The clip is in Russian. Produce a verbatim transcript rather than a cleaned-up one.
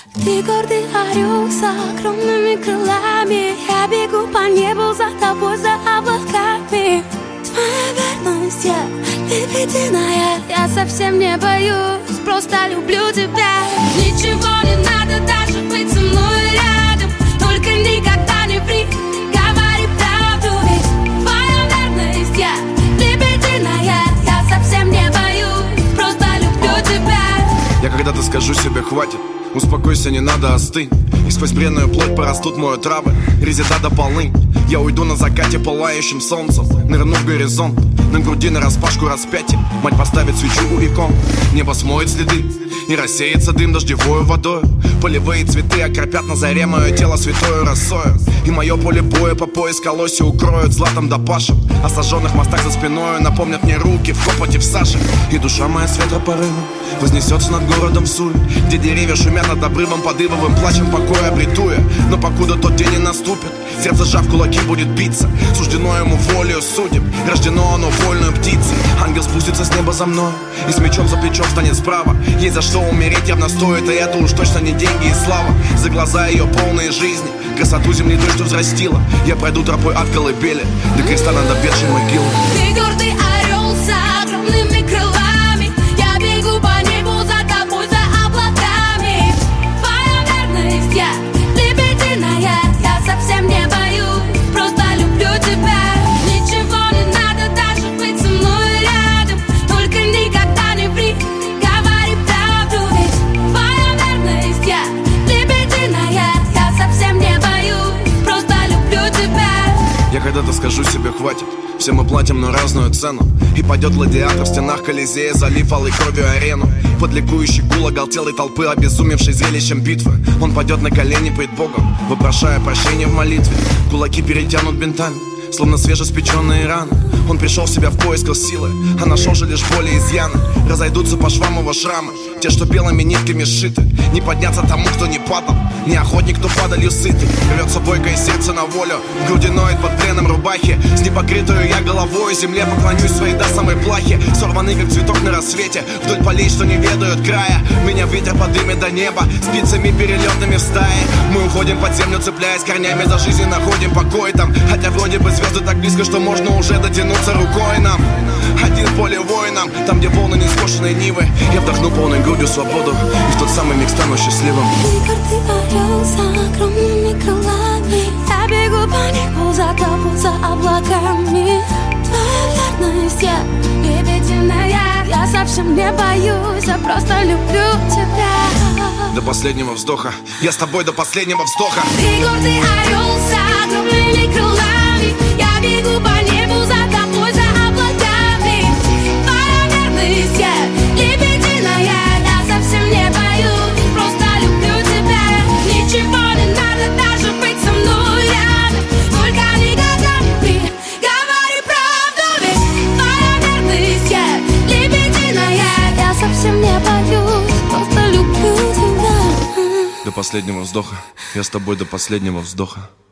Ты гордый орел с огромными крылами. Я бегу по небу за тобой, за облаками. Твоя верность, я лебединая. Я совсем не боюсь, просто люблю тебя. Ничего не надо, даже быть со мной рядом. Только никогда не ври, говори правду. Ведь твоя верность, я лебединая. Я совсем не боюсь, просто люблю тебя. Я когда-то скажу себе хватит, успокойся, не надо, остынь. И сквозь бренную плоть порастут мою травы, резида до полынь. Я уйду на закате пылающим солнцем, нырну в горизонт. На груди нараспашку распятие, мать поставит свечу у икон. Небо смоет следы и рассеется дым дождевою водой. Полевые цветы окропят на заре мое тело святою росою. И мое поле боя по пояс колоси укроют златом да пашем. О сожженных мостах за спиною напомнят мне руки в копоти в саже. И душа моя с ветропорывом вознесется над городом Суль, где деревья шумят над обрывом под ивовым плачем покоя обретуя. Но покуда тот день не наступит, сердце сжав кулаки будет биться. Суждено ему волею судеб, рождено оно вольную птицей. Ангел спустится с неба за мной и с мечом за плечом станет справа. Есть за что умереть явно стоит, и это уж точно не деньги и слава. За глаза ее полные жизни, красоту земли той, что взрастила. Я пройду тропой от колыбели до креста над обветшей могилой. Ты гордый орел с огромными крылами. Я бегу по небу за тобой, за облаками. Твоя верность, я лебединая. Я совсем не боюсь, просто люблю тебя. Ничего не надо, даже быть со мной рядом. Только никогда не ври, говори правду. Ведь твоя верность, я лебединая. Я совсем не боюсь, просто люблю тебя. Я когда-то скажу себе хватит, все мы платим, но разную цену. И пойдет гладиатор в стенах Колизея, залив алой кровью арену. Под ликующий гул оголтелой толпы, обезумевшей зрелищем битвы. Он пойдет на колени пред Богом, вопрошая прощения в молитве. Кулаки перетянут бинтами, словно свежеспеченные раны. Он пришел в себя в поисках силы, а нашел же лишь боли и изъяны. Разойдутся по швам его шрамы, те, что белыми нитками сшиты. Не подняться тому, кто не падал, не охотник, кто падалью сытый. Рвется бойкое сердце на волю, в груди ноет под пленом рубахи. С непокрытую я головой земле поклонюсь своей до самой плахи. Сорваны, как цветок на рассвете, вдоль полей, что не ведают края. Меня ветер подымет до неба, спицами перелетными в стае. Мы уходим под землю, цепляясь корнями за жизнь, и находим покой там. Хотя вроде бы звезды так близко, что можно уже дотянуться рукой нам. Один в поле воинам, там, где волны нескошенной нивы. Я вдохну полной грудью свободу, и в тот самый миг стану счастливым. Ты гордый орел с огромными крылами. Я бегу по небу за тобой, за облаками. Твоя верность, я лебединая. Я совсем не боюсь, я просто люблю тебя. До последнего вздоха, я с тобой до последнего вздоха. Ты гордый орел с огромными крылами. Я бегу по небу за тобой, за облаками. Твоя верность, я лебединая. Я совсем не боюсь, просто люблю тебя. Ничего не надо, даже быть со мной рядом. Только никогда не ври, говори правду. Ведь твоя верность, я лебединая. Я совсем не боюсь, просто люблю тебя. До последнего вздоха, я с тобой до последнего вздоха.